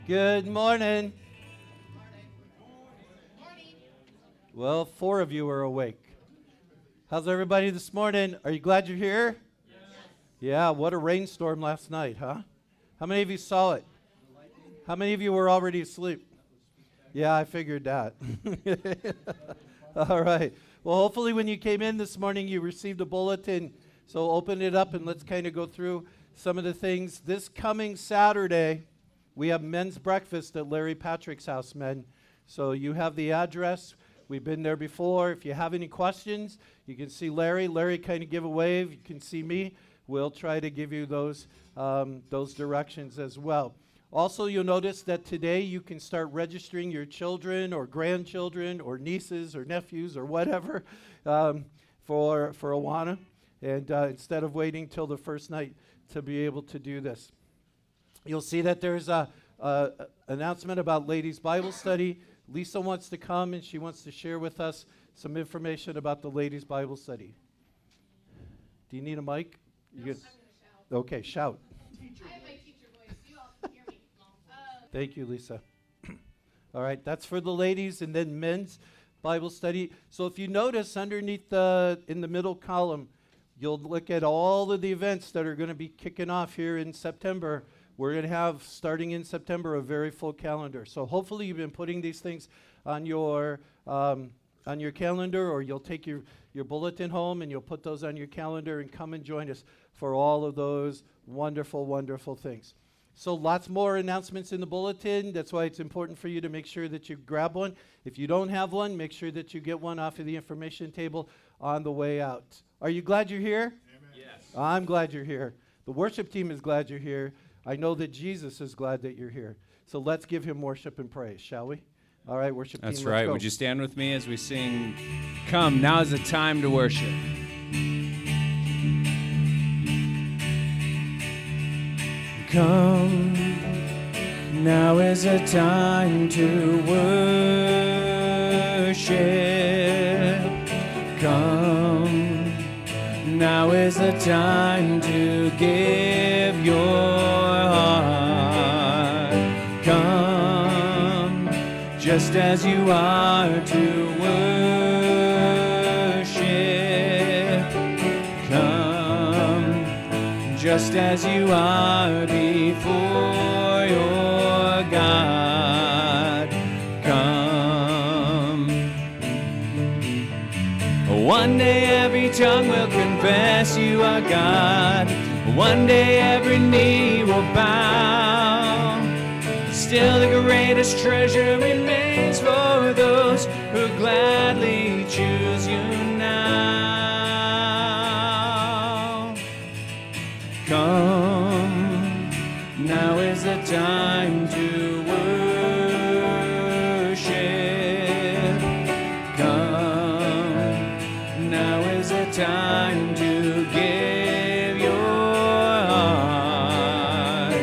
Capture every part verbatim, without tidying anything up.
Good morning. Well, four of you are awake. How's everybody this morning? Are you glad you're here? Yes. Yeah, what a rainstorm last night, huh? How many of you saw it? How many of you were already asleep? Yeah, I figured that. All right. Well, hopefully when you came in this morning, you received a bulletin. So open it up and let's kind of go through some of the things. This coming Saturday, we have men's breakfast at Larry Patrick's house, men. So you have the address. We've been there before. If you have any questions, you can see Larry. Larry kind of give a wave. You can see me. We'll try to give you those, um, those directions as well. Also, you'll notice that today you can start registering your children or grandchildren or nieces or nephews or whatever um, for, for Awana. And uh, instead of waiting till the first night to be able to do this. You'll see that there's a, a announcement about Ladies Bible Study. Lisa wants to come and she wants to share with us some information about the Ladies Bible Study. Do you need a mic? No, you I'm going to shout. Okay, shout. Teacher I have my teacher voice. You all can hear me. Uh, Thank you, Lisa. All right, that's for the ladies, and then men's Bible study. So if you notice underneath the, in the middle column, you'll look at all of the events that are going to be kicking off here in September. We're going to have, starting in September, a very full calendar. So hopefully you've been putting these things on your um, on your calendar, or you'll take your, your bulletin home and you'll put those on your calendar and come and join us for all of those wonderful, wonderful things. So lots more announcements in the bulletin. That's why it's important for you to make sure that you grab one. If you don't have one, make sure that you get one off of the information table on the way out. Are you glad you're here? Amen. Yes. I'm glad you're here. The worship team is glad you're here. I know that Jesus is glad that you're here. So let's give him worship and praise, shall we? All right, worship That's team, right. let's go. Would you stand with me as we sing, Come, Now is the Time to Worship. Come, now is the time to worship. Come, now is the time to give your heart. Come, just as you are to worship. Come, just as you are before your God. Come. One day every tongue will confess you are God. One day every knee will bow. Still the greatest treasure remains for those who gladly choose you now. Come, now is the time to worship. Come, now is the time to give your heart.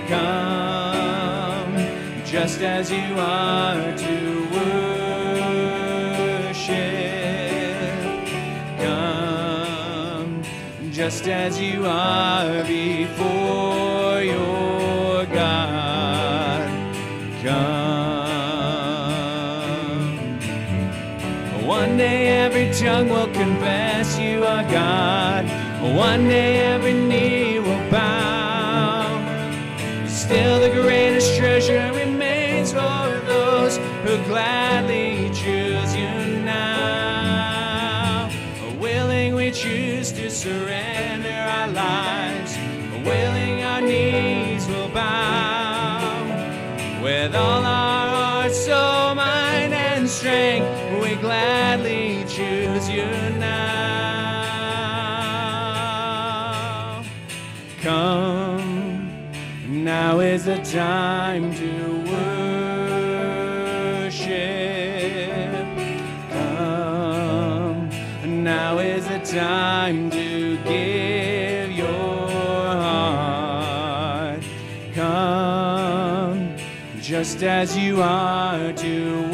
Come, just as you are to worship. Come, just as you are before your God. Come. One day every tongue will confess you are God. One day every knee will bow. Still the greatest treasure remains for those who gladly choose you now. Willing we choose to surrender our lives. Willing our knees will bow. With all our heart, soul, mind, and strength, we gladly choose you now. Come, now is the time to worship. Come, now is the time to give your heart. Come, just as you are to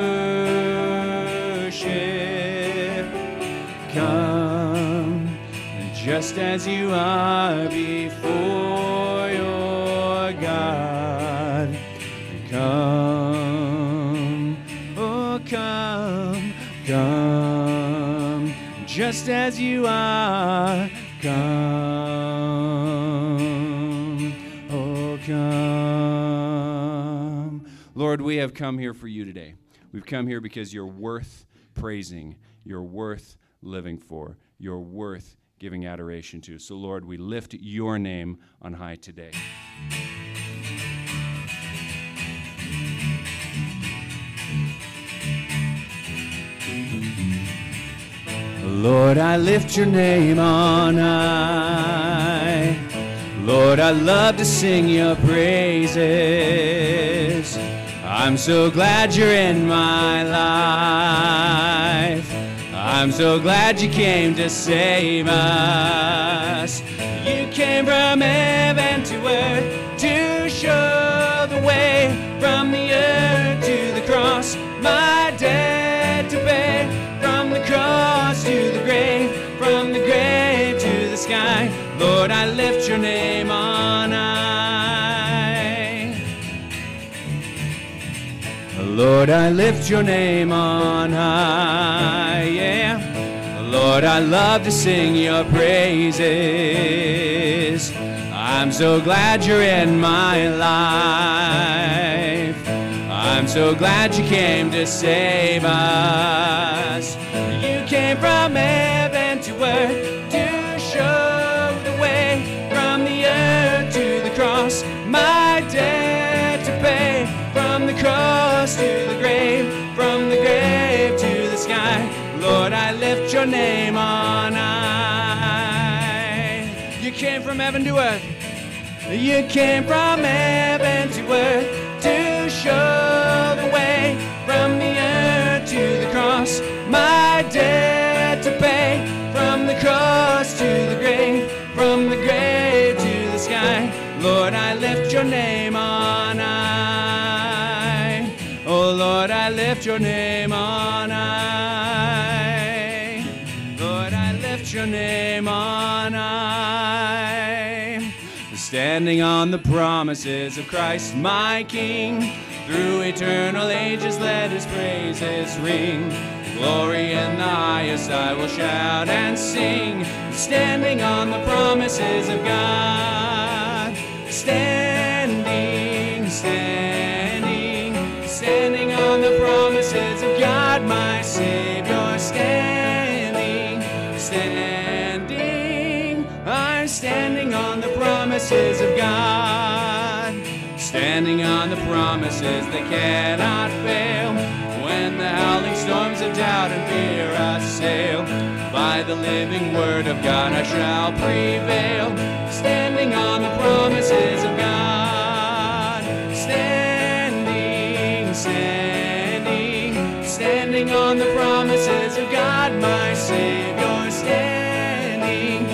worship. Come, just as you are before your God. come, oh come, come, just as you are, come, oh come. Lord, we have come here for you today. We've come here because you're worth praising, you're worth living for, you're worth giving adoration to. So, Lord, we lift your name on high today. Lord, I lift your name on high. Lord, I love to sing your praises. I'm so glad you're in my life. I'm so glad you came to save us. You came from heaven to earth to show the way, from the earth to the cross, my debt to pay, from the cross to the grave, from the grave to the sky. Lord, I lift your name on high. Lord, I lift your name on high, yeah. Lord, I love to sing your praises. I'm so glad you're in my life. I'm so glad you came to save us. You came from heaven to earth to show the way, from the earth to the cross, my debt to pay, from the cross to the grave, from the grave to the sky. Lord, I lift your name on high. You came from heaven to earth. You came from heaven to earth to show the way, from the earth to the cross, my debt to pay, from the cross to the grave, from the grave to the sky. Lord, I lift your name on high. Oh, Lord, I lift your name on high. Lord, I lift your name on high. Standing on the promises of Christ, my King, through eternal ages let his praises ring. Glory in the highest I will shout and sing, standing on the promises of God. Standing, standing, standing on the promises of God, my Savior. Standing, standing, I'm standing on the promises of God. Standing on the promises that cannot fail. When the howling storms of doubt and fear assail, by the living word of God I shall prevail. Standing on the promises of God. Standing, standing, standing on the promises of God, my Savior. Standing,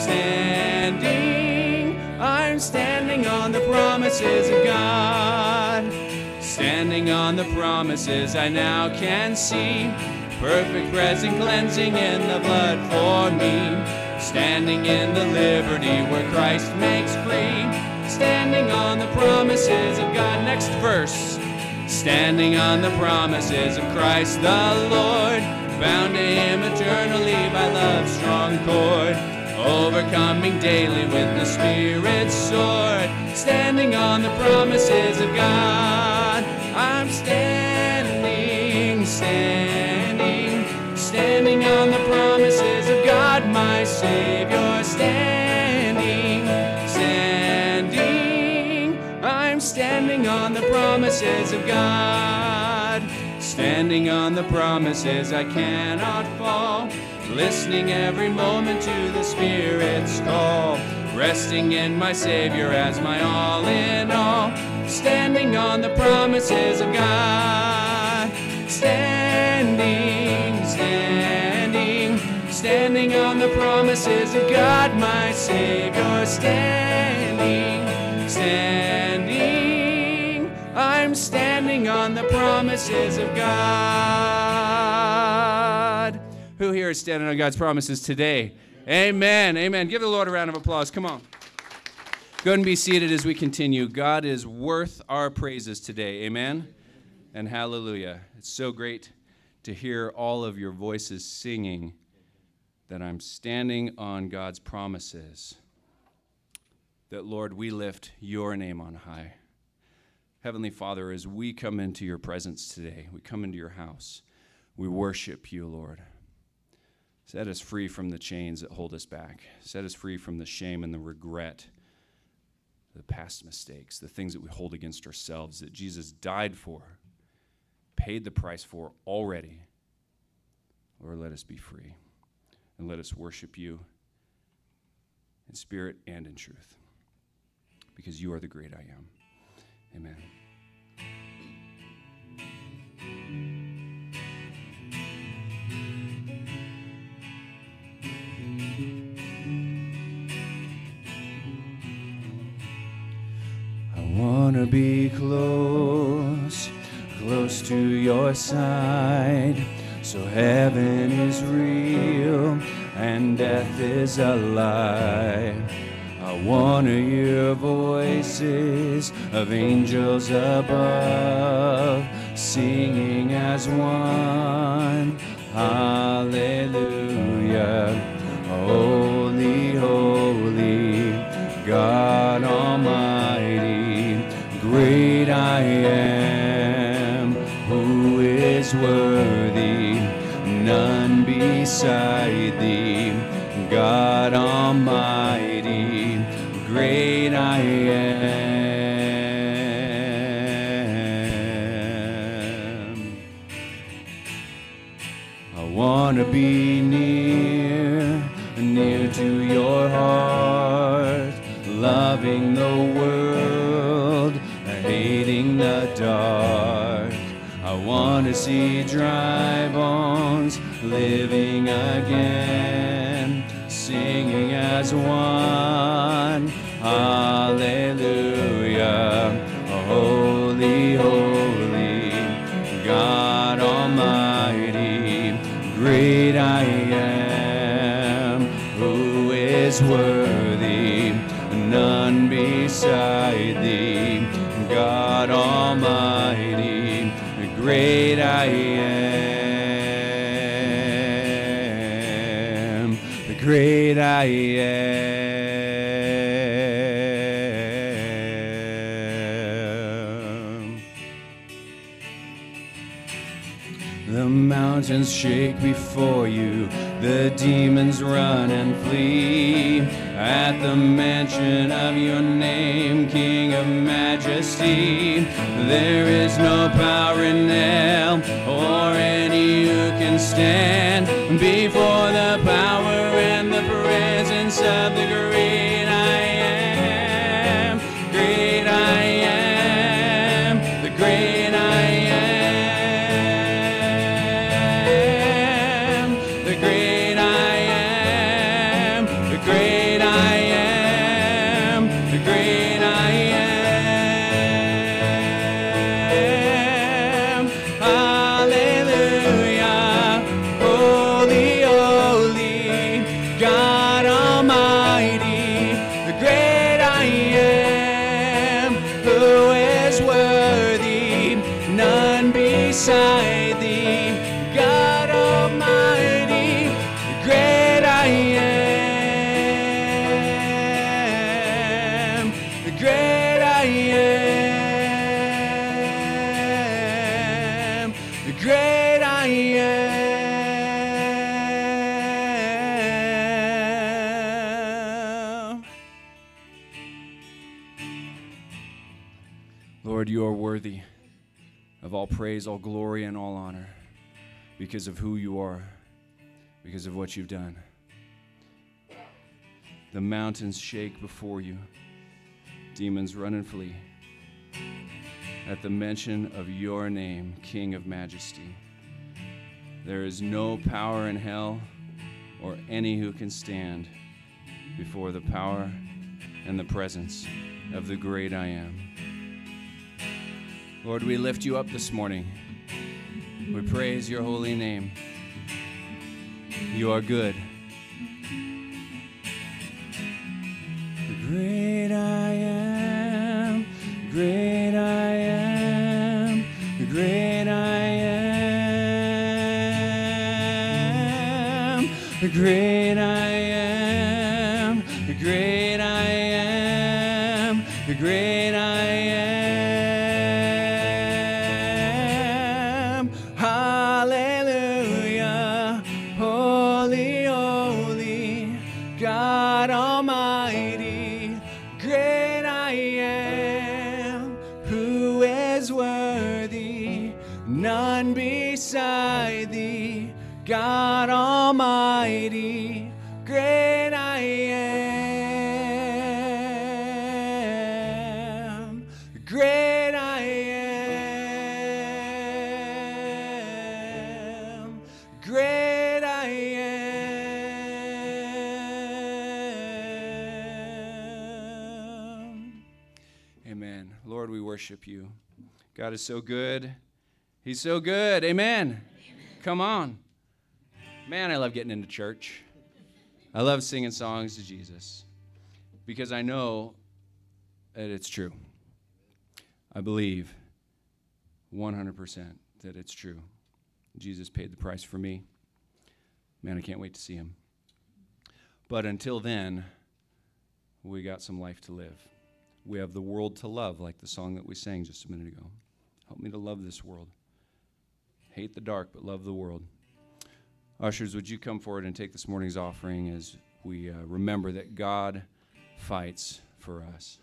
standing, I'm standing on the promises of God. Standing on the promises I now can see, perfect present cleansing in the blood for me. Standing in the liberty where Christ makes free. Standing on the promises of God. Next verse. Standing on the promises of Christ the Lord, bound to him eternally by love's strong cord. Overcoming daily with the Spirit's sword. Standing on the promises of God. I'm standing, standing, standing on the promises of God, my Savior. Standing, standing, I'm standing on the promises of God. Standing on the promises I cannot fall. Listening every moment to the Spirit's call. Resting in my Savior as my all in all. Standing on the promises of God. Standing, standing, standing on the promises of God, my Savior. Standing, standing, I'm standing on the promises of God. Who here is standing on God's promises today? Amen. Amen. Give the Lord a round of applause. Come on. Go ahead and be seated as we continue. God is worth our praises today. Amen and hallelujah. It's so great to hear all of your voices singing that I'm standing on God's promises. That, Lord, we lift your name on high. Heavenly Father, as we come into your presence today, we come into your house, we worship you, Lord. Set us free from the chains that hold us back. Set us free from the shame and the regret, the past mistakes, the things that we hold against ourselves that Jesus died for, paid the price for already. Lord, let us be free, and let us worship you in spirit and in truth, because you are the great I am. Amen. I want to be close, close to your side, so heaven is real and death is a lie. I want to hear voices of angels above, singing as one, hallelujah. Holy, holy, God Almighty, great I am, who is worthy, none beside thee, God Almighty, great I am. I want to be near, near to your heart, loving the world, hating the dark. I want to see dry bones living again, singing as one, hallelujah. Holy, holy, God Almighty, great I am, who is worthy, none beside thee, God Almighty, great I am, the great I am. The mountains shake before you, the demons run and flee at the mention of your name, King of majesty. There is no power in hell or any who can stand before the power and the presence of the great I am. Great I am, the great I am. Beside thee, God Almighty, great I am, the great I am, the great I am. Lord, you are worthy of all praise, all glory, and all honor, because of who you are, because of what you've done. The mountains shake before you. Demons run and flee at the mention of your name, King of majesty. There is no power in hell or any who can stand before the power and the presence of the great I am. Lord, we lift you up this morning. We praise your holy name. You are good. The great I great I am, great I am, great I am, great I am. Hallelujah, holy, holy, God Almighty, great I am, who is worthy, none beside thee, God Almighty, great I am, great I am, great I am. Amen. Lord, we worship you. God is so good. He's so good. Amen. Amen. Come on. Man, I love getting into church. I love singing songs to Jesus because I know that it's true. I believe one hundred percent that it's true. Jesus paid the price for me. Man, I can't wait to see him. But until then, we got some life to live. We have the world to love, like the song that we sang just a minute ago. Help me to love this world. Hate the dark, but love the world. Ushers, would you come forward and take this morning's offering as we uh, remember that God fights for us.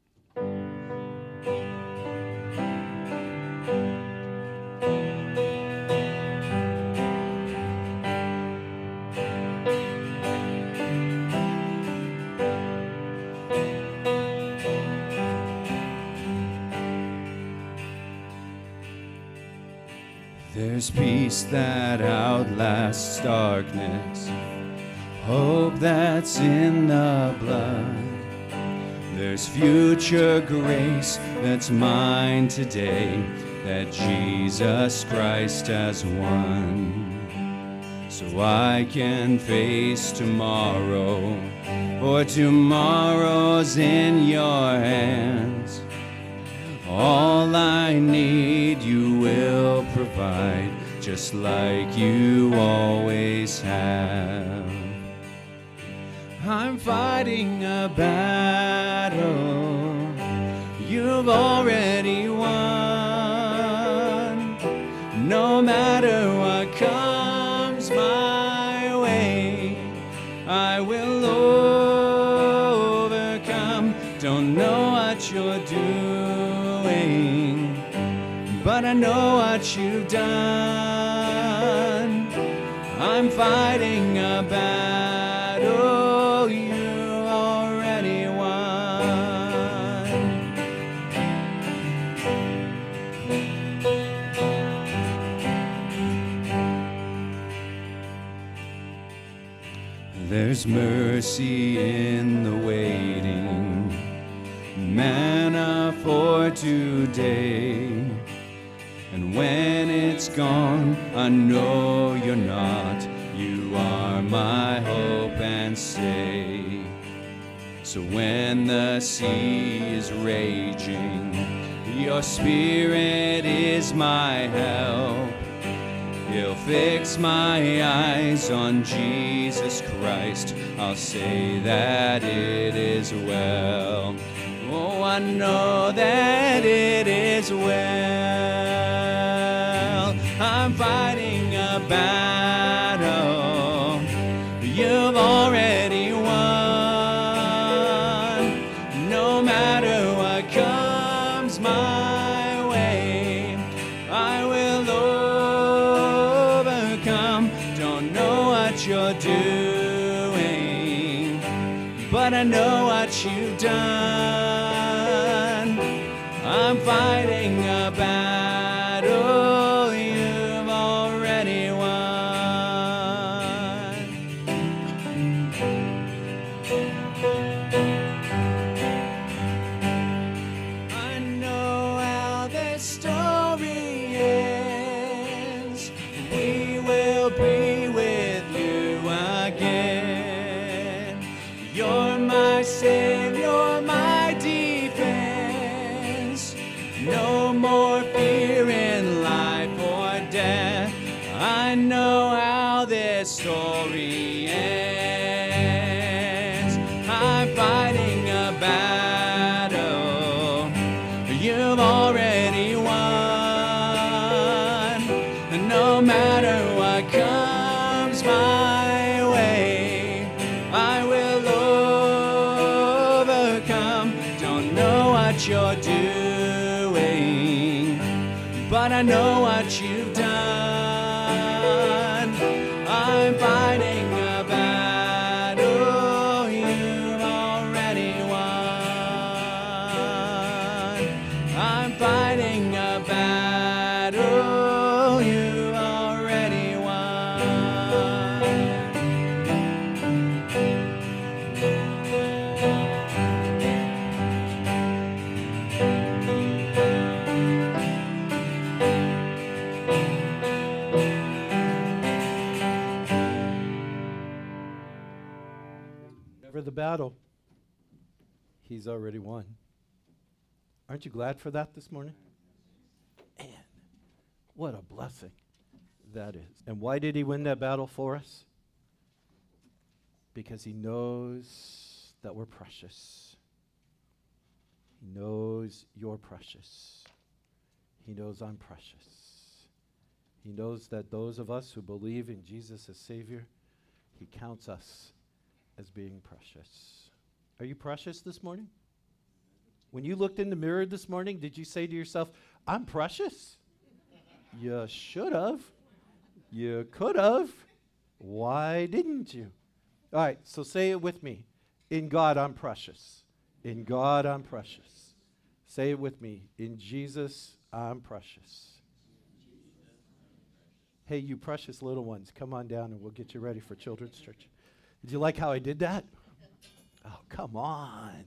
There's peace that outlasts darkness, hope that's in the blood. There's future grace that's mine today, that Jesus Christ has won. So I can face tomorrow, for tomorrow's in your hands. All I need you will provide, just like you always have. I'm fighting a battle you've already won. No matter what comes my way, I will overcome. Don't know what you're doing, but I know what you've done. I'm fighting a battle you already won. There's mercy in the waiting, manna for today. And when it's gone, I know you're not. You are my hope and stay. So when the sea is raging, your spirit is my help. He'll fix my eyes on Jesus Christ. I'll say that it is well. Oh, I know that it is well. I'm fighting a battle you've already won. No matter what comes my way, I will overcome. Don't know what you're doing, but I know what you've done. I'm fighting a battle you've already won. I know how this story ends. We will be with you again. You're my Savior, my defense. No more fear in this story ends. I'm fighting a battle you've already won. And no matter what comes my way, I will overcome. Don't know what you're doing, but I know what you've done. I'm fighting a battle you've already won. I'm fighting a battle you've already won. Never the battle, he's already won. Aren't you glad for that this morning? Man, what a blessing that is. And why did he win that battle for us? Because he knows that we're precious. He knows you're precious. He knows I'm precious. He knows that those of us who believe in Jesus as Savior, he counts us as being precious. Are you precious this morning? When you looked in the mirror this morning, did you say to yourself, I'm precious? You should have. You could have. Why didn't you? All right, so say it with me. In God, I'm precious. In God, I'm precious. Say it with me. In Jesus, I'm precious. Hey, you precious little ones, come on down and we'll get you ready for Children's Church. Did you like how I did that? Oh, come on.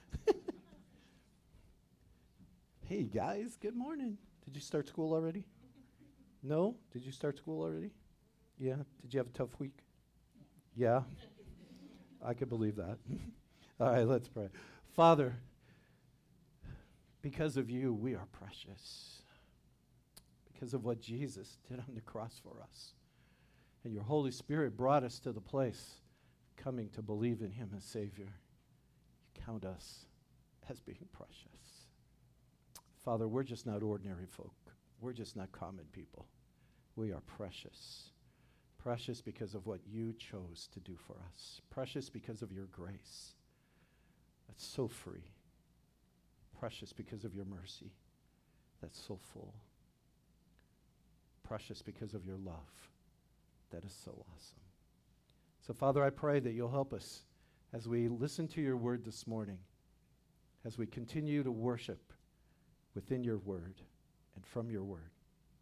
Hey, guys, good morning. Did you start school already? No? Did you start school already? Yeah? Did you have a tough week? Yeah? I could believe that. All right, let's pray. Father, because of you, we are precious. Because of what Jesus did on the cross for us. And your Holy Spirit brought us to the place coming to believe in him as Savior. You count us as being precious. Father, we're just not ordinary folk. We're just not common people. We are precious. Precious because of what you chose to do for us. Precious because of your grace. That's so free. Precious because of your mercy. That's so full. Precious because of your love. That is so awesome. So, Father, I pray that you'll help us as we listen to your word this morning, as we continue to worship within your word and from your word.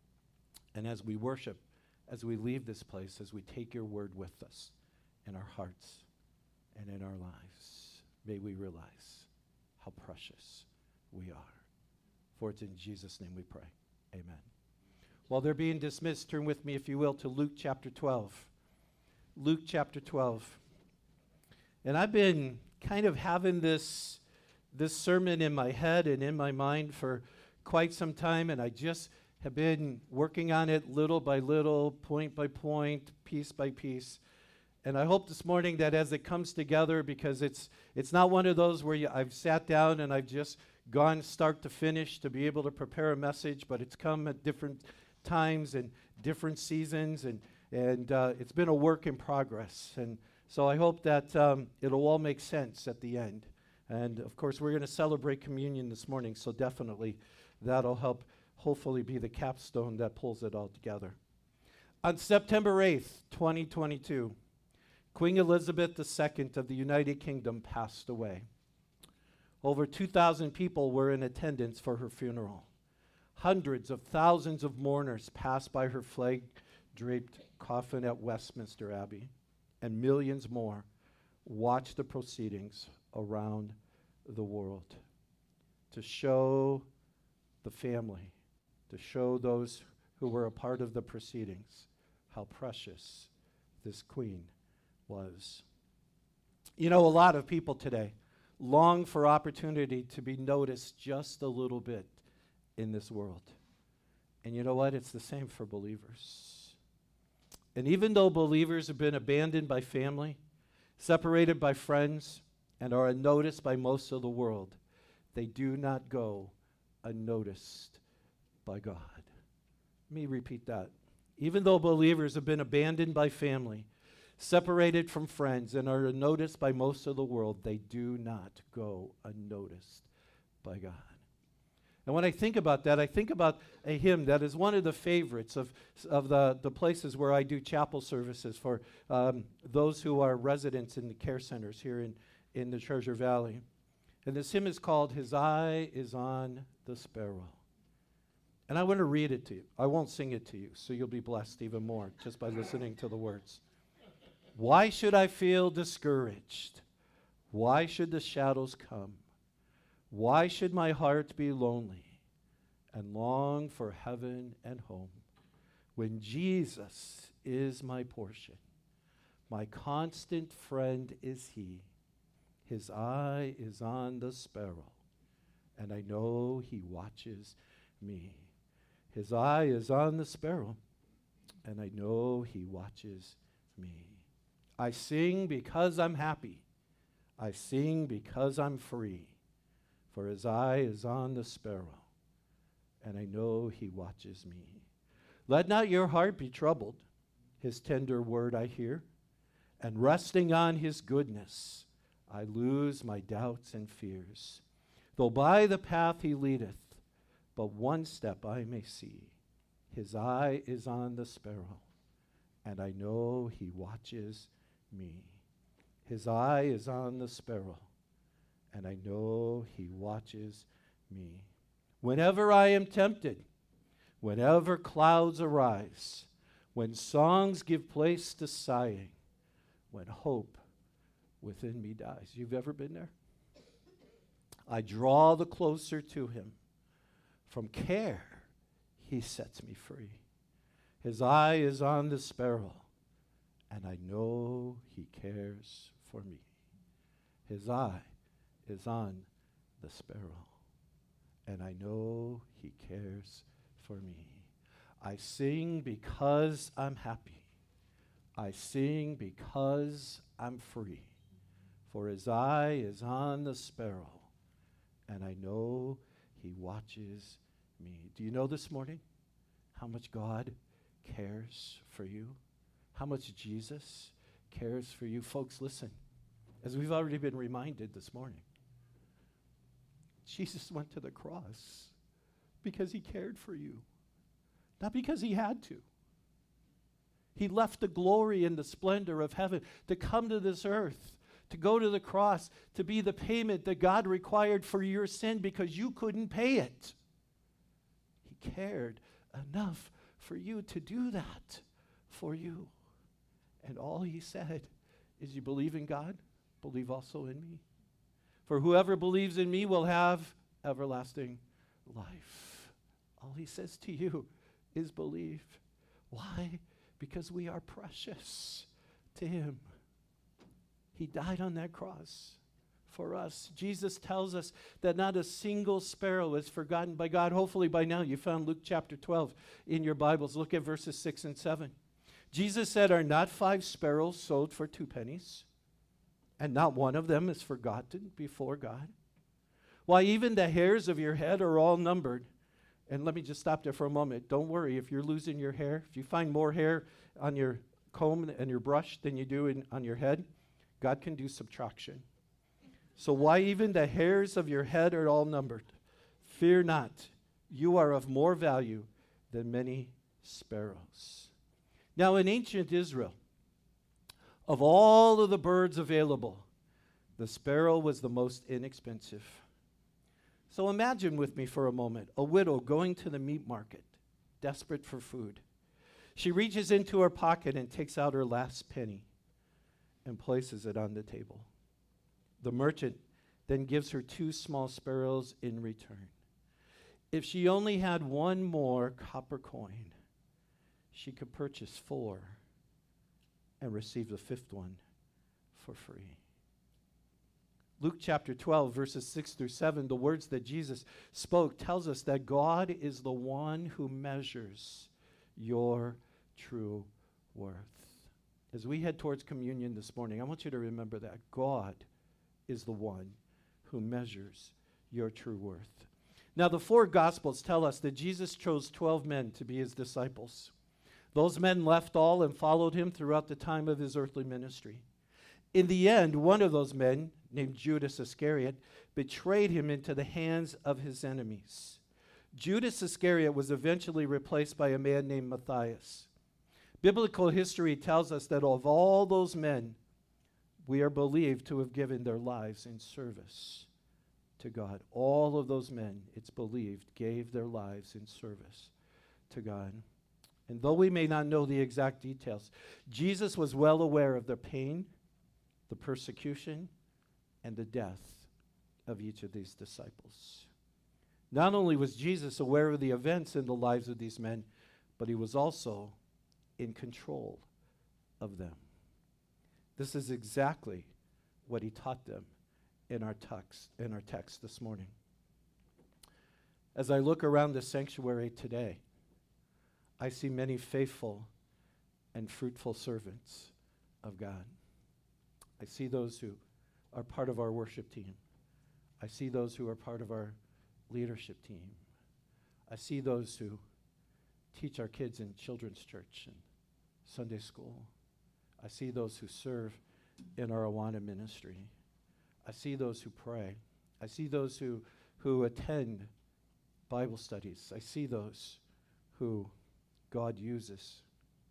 And as we worship, as we leave this place, as we take your word with us in our hearts and in our lives, may we realize how precious we are. For it's in Jesus' name we pray. Amen. While they're being dismissed, turn with me, if you will, to Luke chapter twelve. Luke chapter twelve. And I've been kind of having this, this sermon in my head and in my mind for quite some time, and I just have been working on it little by little, point by point, piece by piece. And I hope this morning that as it comes together, because it's it's not one of those where you, I've sat down and I've just gone start to finish to be able to prepare a message, but it's come at different times and different seasons, and and uh, it's been a work in progress. And so I hope that um, it'll all make sense at the end. And of course, we're going to celebrate communion this morning, so definitely that'll help hopefully be the capstone that pulls it all together. On September eighth, twenty twenty-two, Queen Elizabeth the Second of the United Kingdom passed away. Over two thousand people were in attendance for her funeral. Hundreds of thousands of mourners passed by her flag-draped coffin at Westminster Abbey, and millions more watched the proceedings around the world to show the family, to show those who were a part of the proceedings how precious this queen was. You know, a lot of people today long for opportunity to be noticed just a little bit in this world. And you know what? It's the same for believers. And even though believers have been abandoned by family, separated by friends, and are unnoticed by most of the world, they do not go unnoticed by God. Let me repeat that. Even though believers have been abandoned by family, separated from friends, and are unnoticed by most of the world, they do not go unnoticed by God. And when I think about that, I think about a hymn that is one of the favorites of, of the, the places where I do chapel services for um, those who are residents in the care centers here in, in the Treasure Valley. And this hymn is called, His Eye is on the Sparrow. And I want to read it to you. I won't sing it to you, so you'll be blessed even more just by listening to the words. Why should I feel discouraged? Why should the shadows come? Why should my heart be lonely and long for heaven and home when Jesus is my portion? My constant friend is he. His eye is on the sparrow, and I know he watches me. His eye is on the sparrow, and I know he watches me. I sing because I'm happy. I sing because I'm free. For his eye is on the sparrow, and I know he watches me. Let not your heart be troubled, his tender word I hear, and resting on his goodness, I lose my doubts and fears. Though by the path he leadeth, but one step I may see, his eye is on the sparrow, and I know he watches me. His eye is on the sparrow, and I know he watches me. Whenever I am tempted, whenever clouds arise, when songs give place to sighing, when hope within me dies. You've ever been there? I draw the closer to him. From care, he sets me free. His eye is on the sparrow, and I know he cares for me. His eye is on the sparrow, and I know he cares for me. I sing because I'm happy. I sing because I'm free. For his eye is on the sparrow, and I know he watches me. Do you know this morning how much God cares for you? How much Jesus cares for you? Folks, listen. As we've already been reminded this morning, Jesus went to the cross because he cared for you, not because he had to. He left the glory and the splendor of heaven to come to this earth, to go to the cross, to be the payment that God required for your sin because you couldn't pay it. He cared enough for you to do that for you. And all he said is, you believe in God? Believe also in me. For whoever believes in me will have everlasting life. All he says to you is believe. Why? Because we are precious to him. He died on that cross for us. Jesus tells us that not a single sparrow is forgotten by God. Hopefully by now you found Luke chapter twelve in your Bibles. Look at verses six and seven. Jesus said, are not five sparrows sold for two pennies? And not one of them is forgotten before God? Why, even the hairs of your head are all numbered. And let me just stop there for a moment. Don't worry if you're losing your hair. If you find more hair on your comb and your brush than you do in, on your head, God can do subtraction. So why even the hairs of your head are all numbered? Fear not. You are of more value than many sparrows. Now in ancient Israel, of all of the birds available, the sparrow was the most inexpensive. So imagine with me for a moment a widow going to the meat market, desperate for food. She reaches into her pocket and takes out her last penny and places it on the table. The merchant then gives her two small sparrows in return. If she only had one more copper coin, she could purchase four and receive the fifth one for free. Luke chapter twelve, verses six through seven, the words that Jesus spoke tells us that God is the one who measures your true worth. As we head towards communion this morning, I want you to remember that God is the one who measures your true worth. Now, the four Gospels tell us that Jesus chose twelve men to be his disciples. Those men left all and followed him throughout the time of his earthly ministry. In the end, one of those men, named Judas Iscariot, betrayed him into the hands of his enemies. Judas Iscariot was eventually replaced by a man named Matthias. Biblical history tells us that of all those men, we are believed to have given their lives in service to God. All of those men, it's believed, gave their lives in service to God. And though we may not know the exact details, Jesus was well aware of the pain, the persecution, and the death of each of these disciples. Not only was Jesus aware of the events in the lives of these men, but he was also in control of them. This is exactly what he taught them in our text, in our text this morning. As I look around the sanctuary today, I see many faithful and fruitful servants of God. I see those who are part of our worship team. I see those who are part of our leadership team. I see those who teach our kids in children's church and Sunday school. I see those who serve in our Awana ministry. I see those who pray. I see those who, who attend Bible studies. I see those who God uses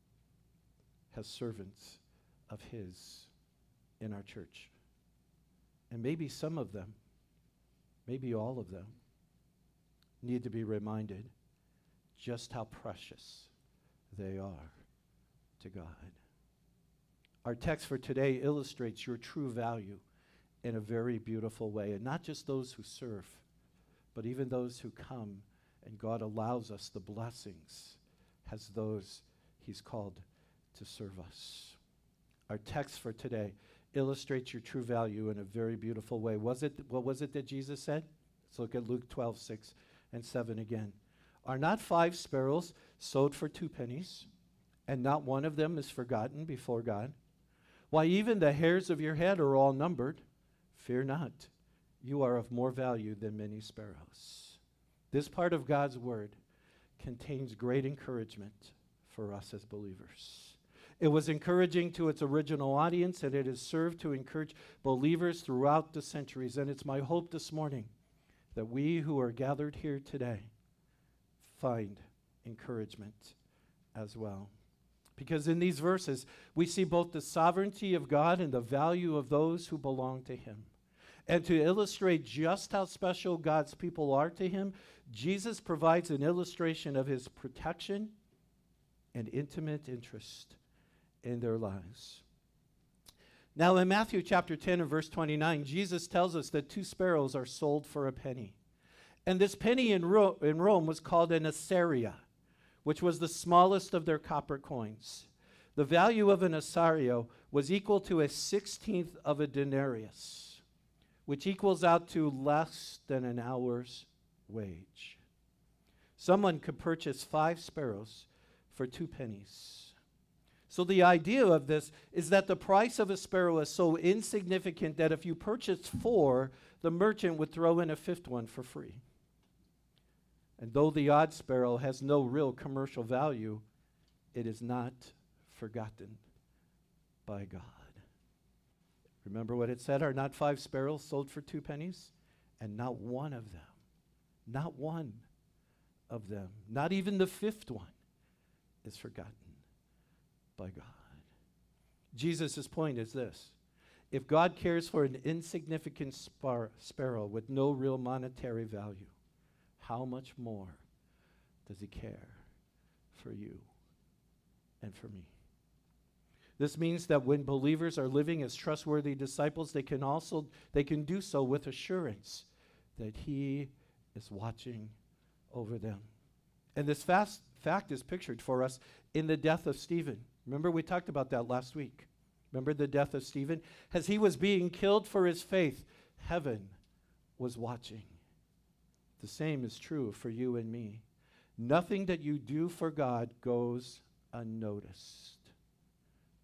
as servants of his in our church. And maybe some of them, maybe all of them, need to be reminded just how precious they are to God. Our text for today illustrates your true value in a very beautiful way, and not just those who serve, but even those who come, and God allows us the blessings as those he's called to serve us. Our text for today illustrates your true value in a very beautiful way. Was it, what was it that Jesus said? Let's look at Luke twelve, six and seven again. Are not five sparrows sold for two pennies, and not one of them is forgotten before God? Why, even the hairs of your head are all numbered. Fear not, you are of more value than many sparrows. This part of God's word contains great encouragement for us as believers. It was encouraging to its original audience, and it has served to encourage believers throughout the centuries. And it's my hope this morning that we who are gathered here today find encouragement as well. Because in these verses, we see both the sovereignty of God and the value of those who belong to him. And to illustrate just how special God's people are to him, Jesus provides an illustration of his protection and intimate interest in their lives. Now, in Matthew chapter ten and verse twenty-nine, Jesus tells us that two sparrows are sold for a penny. And this penny in, Ro- in Rome was called an assaria, which was the smallest of their copper coins. The value of an assario was equal to a sixteenth of a denarius, which equals out to less than an hour's wage. Someone could purchase five sparrows for two pennies. So the idea of this is that the price of a sparrow is so insignificant that if you purchased four, the merchant would throw in a fifth one for free. And though the odd sparrow has no real commercial value, it is not forgotten by God. Remember what it said? Are not five sparrows sold for two pennies? And not one of them, not one of them, not even the fifth one is forgotten by God. Jesus' point is this: if God cares for an insignificant spar- sparrow with no real monetary value, how much more does he care for you and for me? This means that when believers are living as trustworthy disciples, they can also they can do so with assurance that he is watching over them. And this fast fact is pictured for us in the death of Stephen. Remember, we talked about that last week. Remember the death of Stephen? As he was being killed for his faith, heaven was watching. The same is true for you and me. Nothing that you do for God goes unnoticed.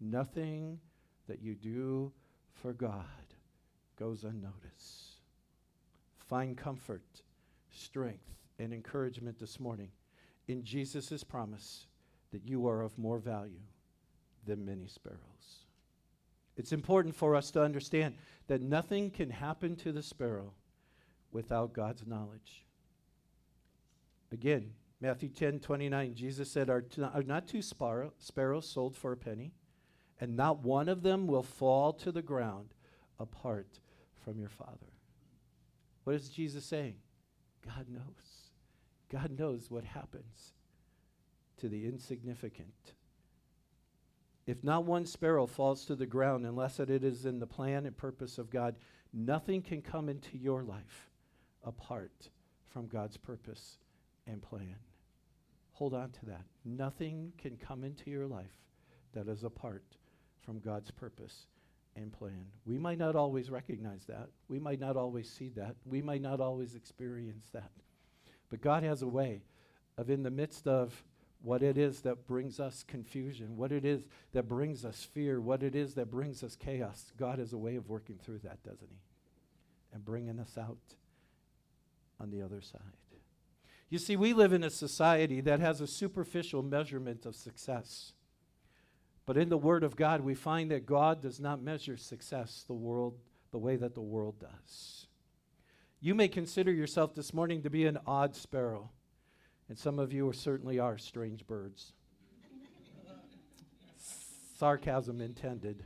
Nothing that you do for God goes unnoticed. Find comfort, strength, and encouragement this morning in Jesus' promise that you are of more value than many sparrows. It's important for us to understand that nothing can happen to the sparrow without God's knowledge. Again, Matthew ten twenty-nine, Jesus said, Are, t- are not two spar- sparrows sold for a penny? And not one of them will fall to the ground apart from your Father. What is Jesus saying? God knows. God knows what happens to the insignificant. If not one sparrow falls to the ground unless it is in the plan and purpose of God, nothing can come into your life apart from God's purpose and plan. Hold on to that. Nothing can come into your life that is apart from God's purpose and plan. We might not always recognize that. We might not always see that. We might not always experience that. But God has a way of, in the midst of what it is that brings us confusion, what it is that brings us fear, what it is that brings us chaos, God has a way of working through that, doesn't he? And bringing us out on the other side. You see, we live in a society that has a superficial measurement of success. But in the Word of God, we find that God does not measure success the world the way that the world does. You may consider yourself this morning to be an odd sparrow. And some of you are certainly are strange birds. Sarcasm intended.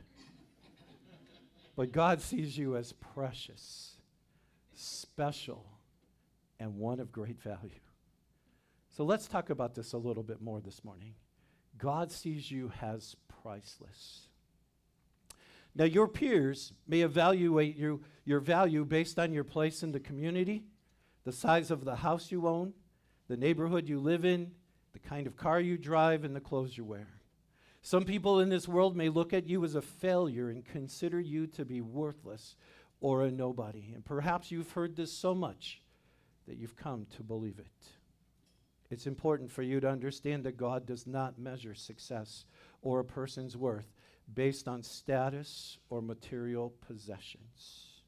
But God sees you as precious, special, and one of great value. So let's talk about this a little bit more this morning. God sees you as priceless. Now, your peers may evaluate you, your value based on your place in the community, the size of the house you own, the neighborhood you live in, the kind of car you drive, and the clothes you wear. Some people in this world may look at you as a failure and consider you to be worthless or a nobody. And perhaps you've heard this so much that you've come to believe it. It's important for you to understand that God does not measure success or a person's worth based on status or material possessions.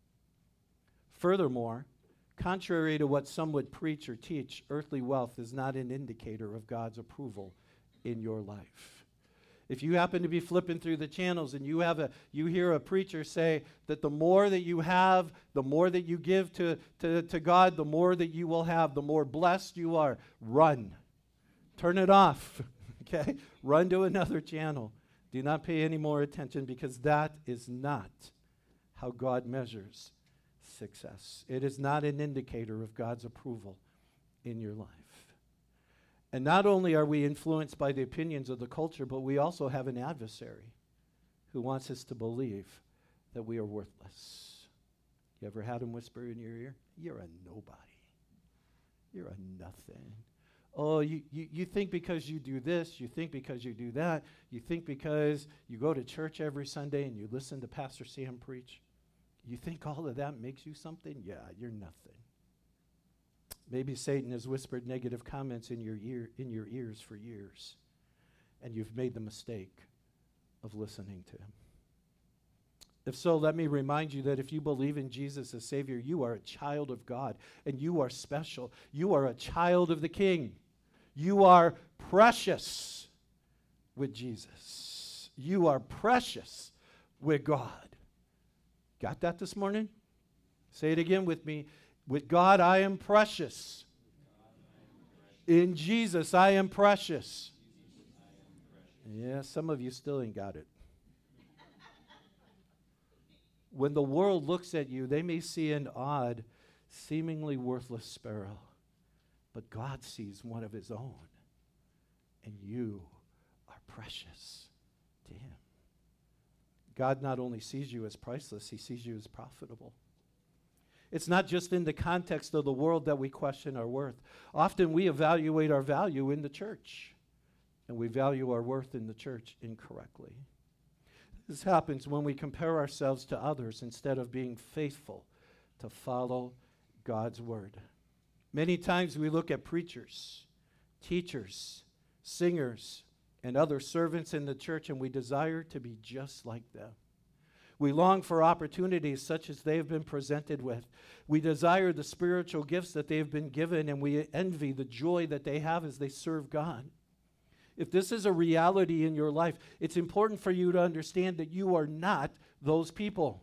Furthermore, contrary to what some would preach or teach, earthly wealth is not an indicator of God's approval in your life. If you happen to be flipping through the channels and you have a you hear a preacher say that the more that you have, the more that you give to, to, to God, the more that you will have, the more blessed you are, run. Turn it off. Okay? Run to another channel. Do not pay any more attention, because that is not how God measures success. It is not an indicator of God's approval in your life. And not only are we influenced by the opinions of the culture, but we also have an adversary who wants us to believe that we are worthless. You ever had him whisper in your ear? You're a nobody. You're a nothing. Oh, you, you, you think because you do this, you think because you do that, you think because you go to church every Sunday and you listen to Pastor Sam preach, you think all of that makes you something? Yeah, you're nothing. Maybe Satan has whispered negative comments in your ear, in your ears for years, and you've made the mistake of listening to him. If so, let me remind you that if you believe in Jesus as Savior, you are a child of God, and you are special. You are a child of the King. You are precious with Jesus. You are precious with God. Got that this morning? Say it again with me. With God, I am precious. In Jesus, I am precious. Yeah, some of you still ain't got it. When the world looks at you, they may see an odd, seemingly worthless sparrow, but God sees one of his own, and you are precious to him. God not only sees you as priceless, he sees you as profitable. It's not just in the context of the world that we question our worth. Often we evaluate our value in the church, and we value our worth in the church incorrectly. This happens when we compare ourselves to others instead of being faithful to follow God's word. Many times we look at preachers, teachers, singers, and other servants in the church, and we desire to be just like them. We long for opportunities such as they have been presented with. We desire the spiritual gifts that they have been given, and we envy the joy that they have as they serve God. If this is a reality in your life, it's important for you to understand that you are not those people.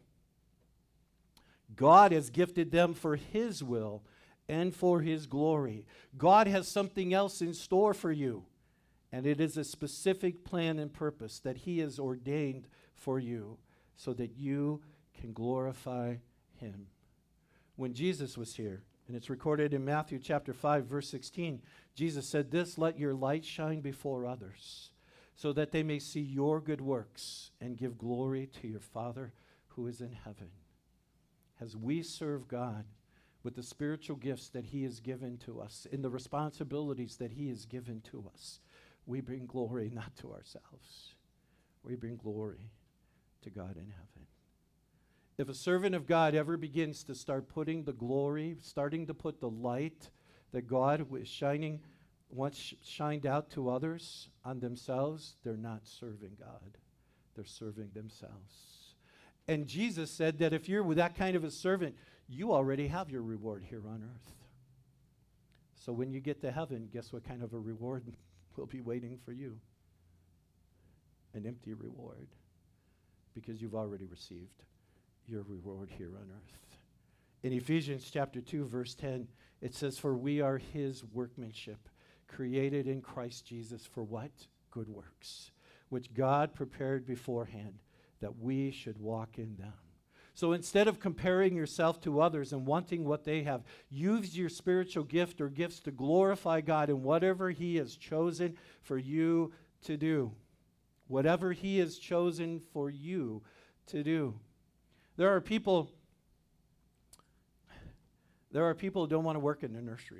God has gifted them for His will and for His glory. God has something else in store for you, and it is a specific plan and purpose that He has ordained for you so that you can glorify Him. When Jesus was here, and it's recorded in Matthew chapter five, verse sixteen, Jesus said this, "Let your light shine before others, so that they may see your good works and give glory to your Father who is in heaven." As we serve God with the spiritual gifts that He has given to us, in the responsibilities that He has given to us, we bring glory not to ourselves. We bring glory to God in heaven. If a servant of God ever begins to start putting the glory, starting to put the light that God was shining, once sh- shined out to others on themselves, they're not serving God. They're serving themselves. And Jesus said that if you're with that kind of a servant, you already have your reward here on earth. So when you get to heaven, guess what kind of a reward will be waiting for you? An empty reward, because you've already received your reward here on earth. In Ephesians chapter two, verse ten, it says, "For we are His workmanship, created in Christ Jesus for" what? Good works, which God prepared beforehand that we should walk in them. So instead of comparing yourself to others and wanting what they have, use your spiritual gift or gifts to glorify God in whatever He has chosen for you to do. Whatever He has chosen for you to do. There are people, there are people who don't want to work in the nursery.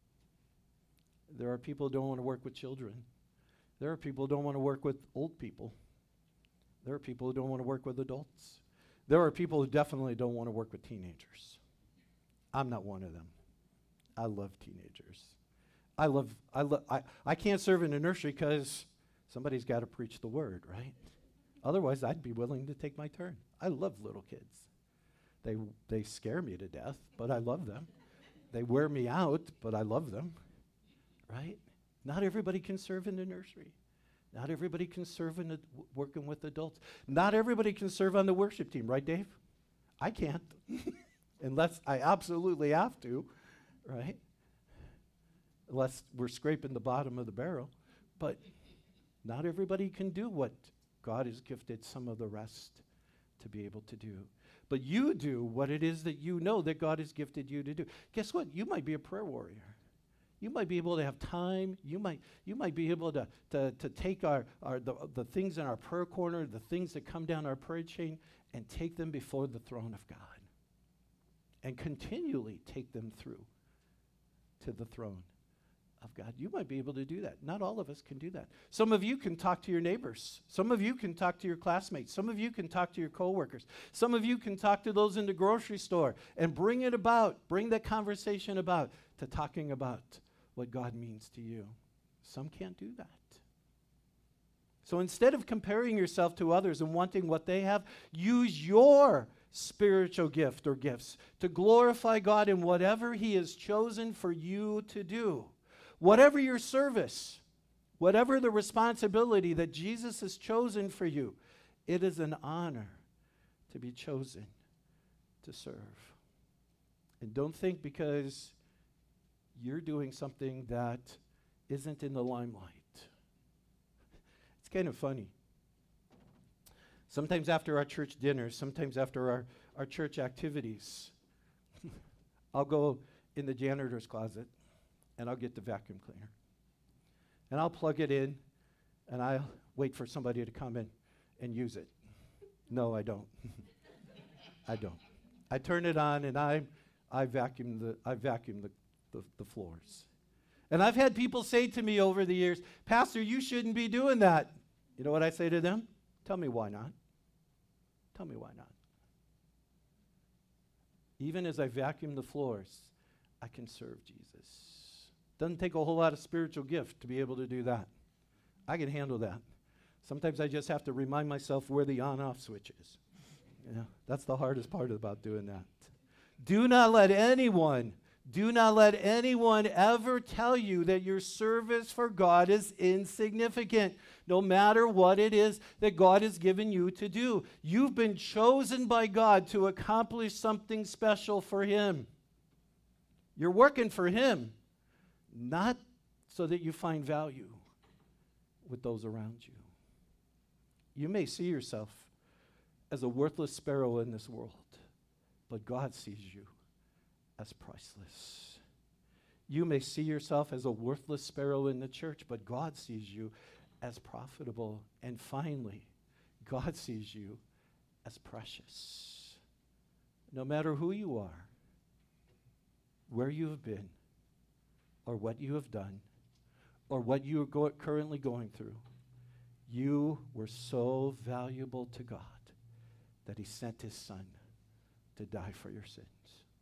There are people who don't want to work with children. There are people who don't want to work with old people. There are people who don't want to work with adults. There are people who definitely don't want to work with teenagers. I'm not one of them. I love teenagers. I love, I love, I, I can't serve in a nursery because somebody's got to preach the word, right? Otherwise, I'd be willing to take my turn. I love little kids. They they scare me to death, but I love them. They wear me out, but I love them, right? Not everybody can serve in the nursery. Not everybody can serve in the w- working with adults. Not everybody can serve on the worship team, right, Dave? I can't, unless I absolutely have to, right? Unless we're scraping the bottom of the barrel. But not everybody can do what God has gifted some of the rest to be able to do. But you do what it is that you know that God has gifted you to do. Guess what? You might be a prayer warrior. You might be able to have time. You might you might be able to, to, to take our, our the, the things in our prayer corner, the things that come down our prayer chain, and take them before the throne of God. And continually take them through to the throne of God. You might be able to do that. Not all of us can do that. Some of you can talk to your neighbors. Some of you can talk to your classmates. Some of you can talk to your coworkers. Some of you can talk to those in the grocery store and bring it about, bring that conversation about to talking about what God means to you. Some can't do that. So instead of comparing yourself to others and wanting what they have, use your spiritual gift or gifts to glorify God in whatever He has chosen for you to do. Whatever your service, whatever the responsibility that Jesus has chosen for you, it is an honor to be chosen to serve. And don't think because you're doing something that isn't in the limelight. It's kind of funny. Sometimes after our church dinners, sometimes after our, our church activities, I'll go in the janitor's closet and I'll get the vacuum cleaner. And I'll plug it in and I'll wait for somebody to come in and use it. No, I don't. I don't. I turn it on and I I vacuum the I vacuum the The, the floors. And I've had people say to me over the years, "Pastor, you shouldn't be doing that." You know what I say to them? Tell me why not. Tell me why not. Even as I vacuum the floors, I can serve Jesus. Doesn't take a whole lot of spiritual gift to be able to do that. I can handle that. Sometimes I just have to remind myself where the on-off switch is. Yeah, that's the hardest part about doing that. Do not let anyone, do not let anyone ever tell you that your service for God is insignificant, no matter what it is that God has given you to do. You've been chosen by God to accomplish something special for Him. You're working for Him, not so that you find value with those around you. You may see yourself as a worthless sparrow in this world, but God sees you as priceless. You may see yourself as a worthless sparrow in the church, but God sees you as profitable. And finally, God sees you as precious. No matter who you are, where you have been, or what you have done, or what you are go- currently going through, you were so valuable to God that He sent His Son to die for your sins.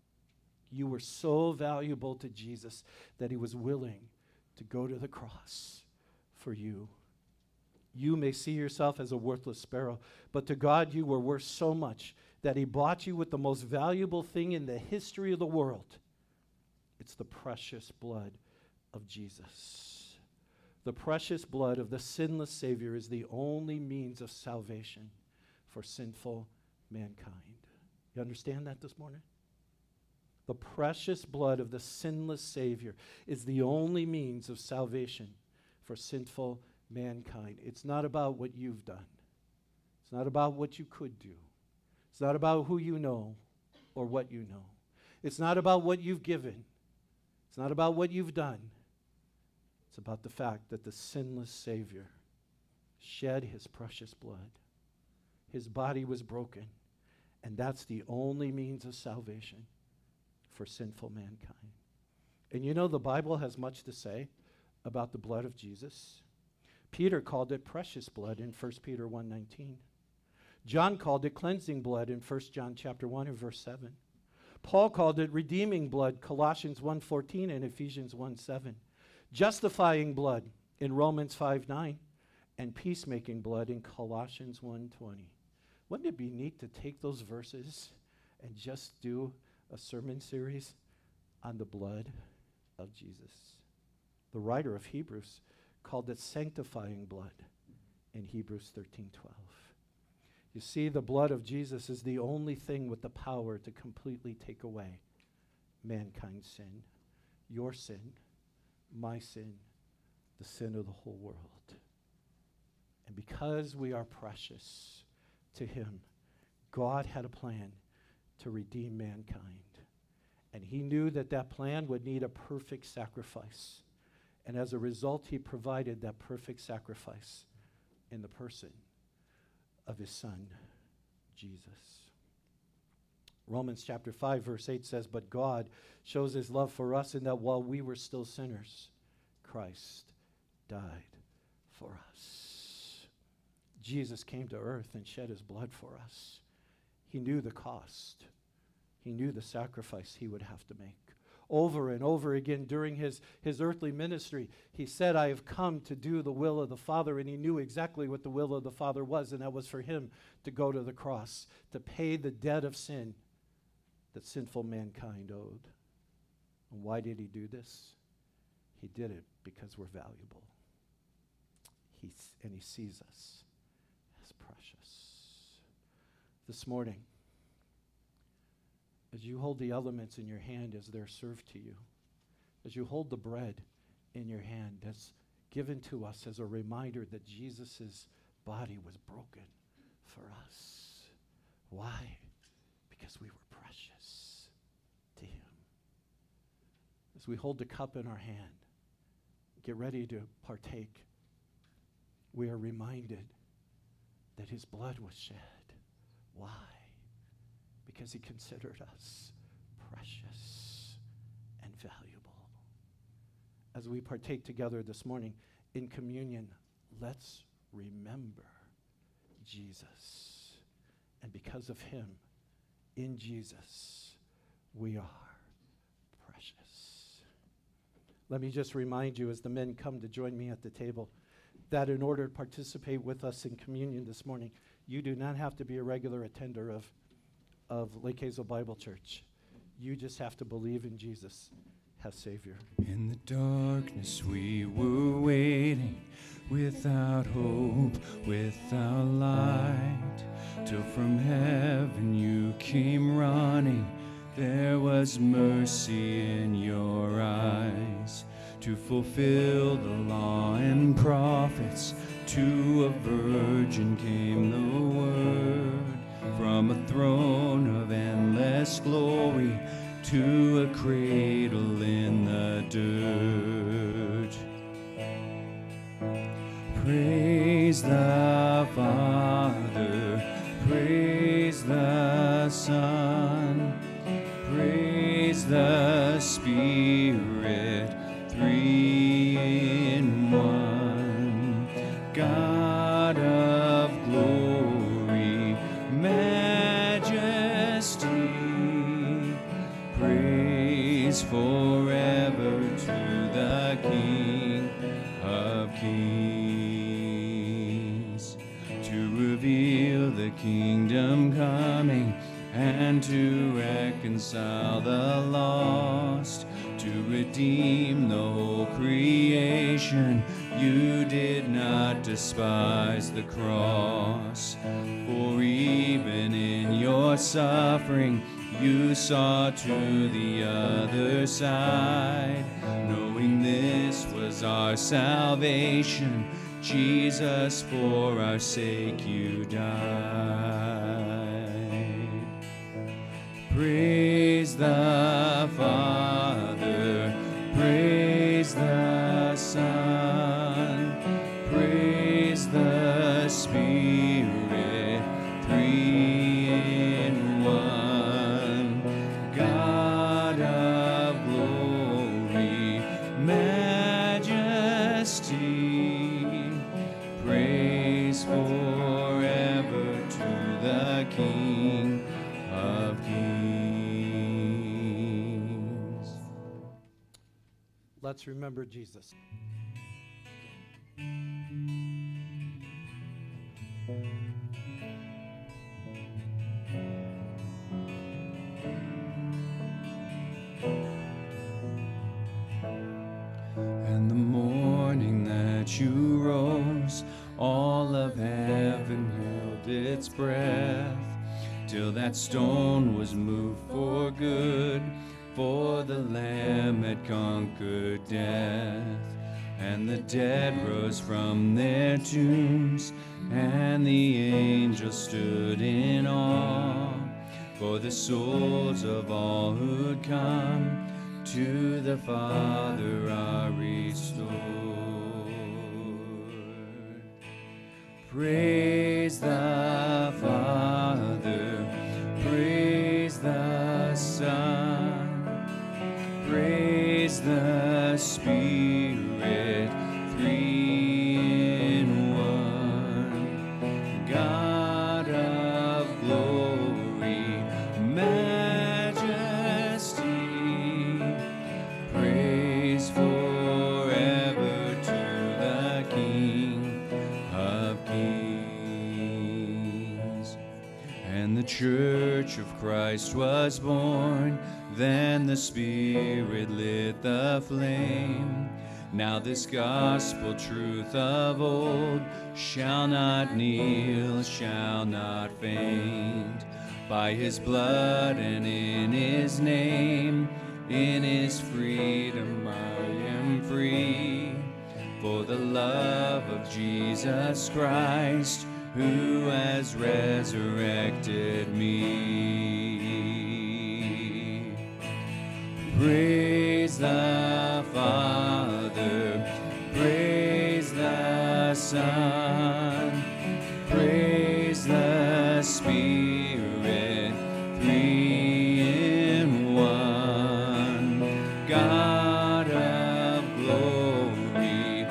You were so valuable to Jesus that He was willing to go to the cross for you. You may see yourself as a worthless sparrow, but to God you were worth so much that He bought you with the most valuable thing in the history of the world. It's the precious blood of Jesus. The precious blood of the sinless Savior is the only means of salvation for sinful mankind. You understand that this morning? The precious blood of the sinless Savior is the only means of salvation for sinful mankind. It's not about what you've done. It's not about what you could do. It's not about who you know or what you know. It's not about what you've given. It's not about what you've done. It's about the fact that the sinless Savior shed His precious blood. His body was broken, and that's the only means of salvation for sinful mankind. And you know, the Bible has much to say about the blood of Jesus. Peter called it precious blood in First Peter one nineteen. John called it cleansing blood in First John chapter one and verse seven. Paul called it redeeming blood, Colossians one fourteen and Ephesians one seven. Justifying blood in Romans five nine, and peacemaking blood in Colossians one twenty. Wouldn't it be neat to take those verses and just do a sermon series on the blood of Jesus? The writer of Hebrews called it sanctifying blood in Hebrews thirteen twelve. You see, the blood of Jesus is the only thing with the power to completely take away mankind's sin, your sin, my sin, the sin of the whole world. And because we are precious to Him, God had a plan to redeem mankind. And He knew that that plan would need a perfect sacrifice. And as a result, He provided that perfect sacrifice in the person of His Son, Jesus. Romans chapter five, verse eight says, "But God shows His love for us in that while we were still sinners, Christ died for us." Jesus came to earth and shed His blood for us. He knew the cost. He knew the sacrifice He would have to make. Over and over again during his, his earthly ministry, He said, "I have come to do the will of the Father," and He knew exactly what the will of the Father was, and that was for Him to go to the cross, to pay the debt of sin that sinful mankind owed. And why did He do this? He did it because we're valuable. He's, and He sees us as precious. This morning, as you hold the elements in your hand as they're served to you, as you hold the bread in your hand that's given to us as a reminder that Jesus' body was broken for us. Why? Because we were precious to Him. As we hold the cup in our hand, get ready to partake, we are reminded that His blood was shed. Why? Because He considered us precious and valuable. As we partake together this morning in communion, let's remember Jesus. And because of Him, in Jesus, we are precious. Let me just remind you, as the men come to join me at the table, that in order to participate with us in communion this morning, you do not have to be a regular attender of, of Lake Hazel Bible Church. You just have to believe in Jesus as Savior. In the darkness we were waiting, without hope, without light, till from heaven you came running. There was mercy in your eyes to fulfill the law and prophets. To a virgin came the word, from a throne of endless glory to a cradle in the dirt. Praise the Father, praise the Son, praise the Spirit, three in one. God of glory, majesty, praise forever to the King of Kings, to reveal the kingdom coming and to reconcile the lost, to redeem the whole creation. You did not despise the cross, for even in your suffering you saw to the other side. Knowing this was our salvation, Jesus, for our sake you died. Praise the Father, praise the Son, praise the Spirit, three in one. God of glory, majesty, praise forever to the King of Kings. Let's remember Jesus. And the morning that you rose, all of heaven held its breath, till that stone was moved for good, for the Lamb had conquered death. And the dead rose from their tombs, and the angels stood in awe, for the souls of all who'd come to the Father are restored. Praise the Father, praise the Son, praise the Spirit, three in one. God of glory, majesty, praise forever to the King of Kings. And the church of Christ was born, then the Spirit lit the flame. Now this gospel truth of old shall not kneel, shall not faint. By his blood and in his name, in his freedom I am free. For the love of Jesus Christ, who has resurrected me. Praise the Father, praise the Son, praise the Spirit, three in one. God of glory,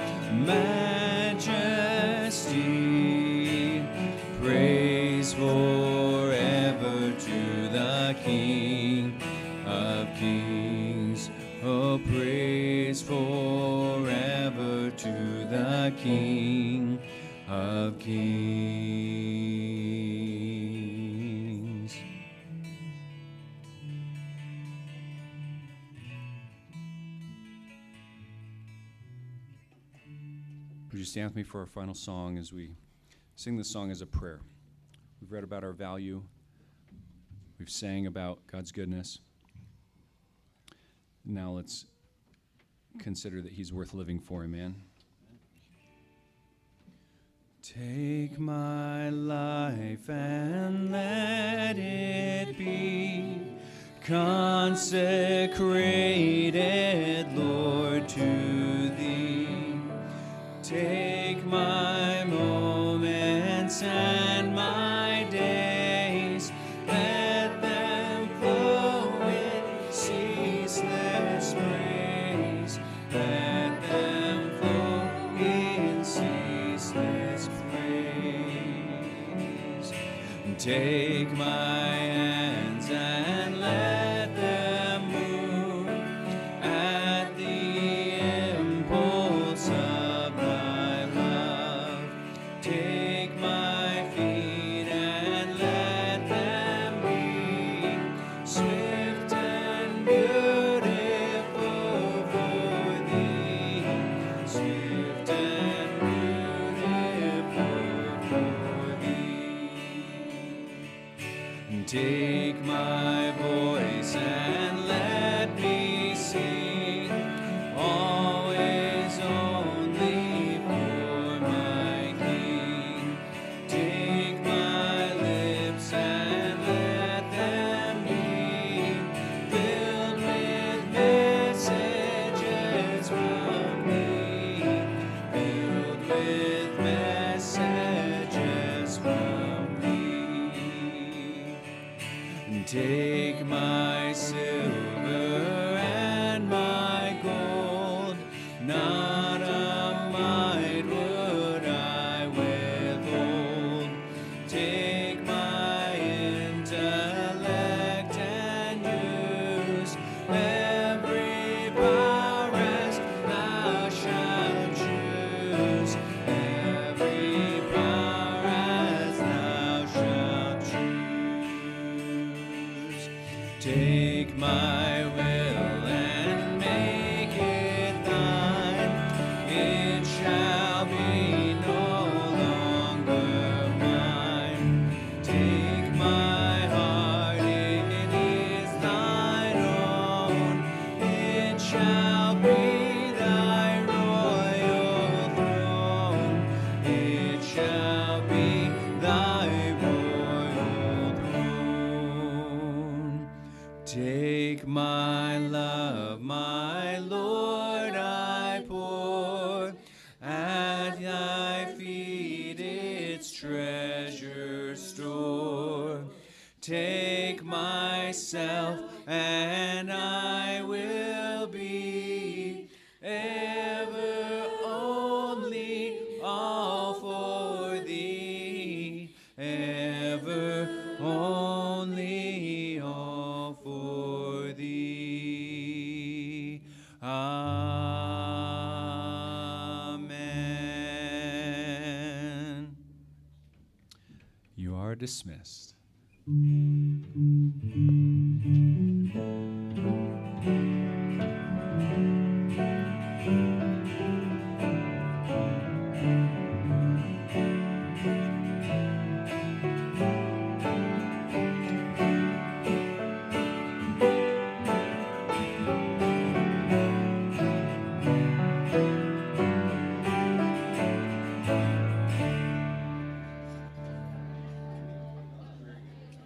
majesty, praise forever to the King of Kings. Oh, praise forever to the King of Kings. Would you stand with me for our final song as we sing this song as a prayer? We've read about our value. We've sang about God's goodness. Now let's consider that he's worth living for. Amen. Take my life and let it be consecrated, Lord, to thee. Take my moments and my days, let them flow in ceaseless praise. Let them flow in ceaseless praise. Take my hands and let them move at the impulse of thy love. Take my feet and let them be swift and beautiful for thee. Swift and beautiful for thee. Take my voice and let me sing, always only for my King. Take my lips and let them be filled with messages from thee, filled with messages from thee. Take my silver and my gold, not a mite would I withhold. Take my intellect and use every power as thou shalt choose, every power as thou shalt choose. Take my will and make it thine. It shall be no longer mine. Take my heart, it is thine own. It shall be thy royal throne. It shall be thy royal throne. Take my love, my Lord, I pour at thy feet, its treasure store. Take myself, and I will be ever only all for thee, ever only all for thee. Amen. You are dismissed.